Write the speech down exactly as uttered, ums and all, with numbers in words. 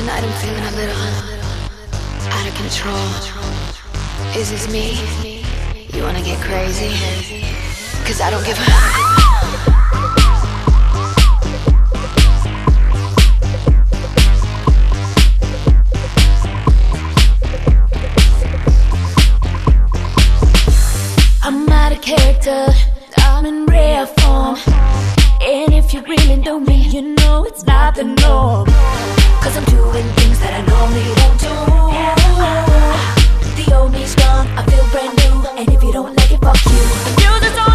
Tonight I'm feeling a little out of control. Is this me? You wanna get crazy? Cause I don't give a... I'm out of character, I'm in rare form. And if you really know me, you know it's not the norm. Cause I'm doing things that I normally don't do. The old me's gone, I feel brand new. And if you don't like it, fuck you. Music's on.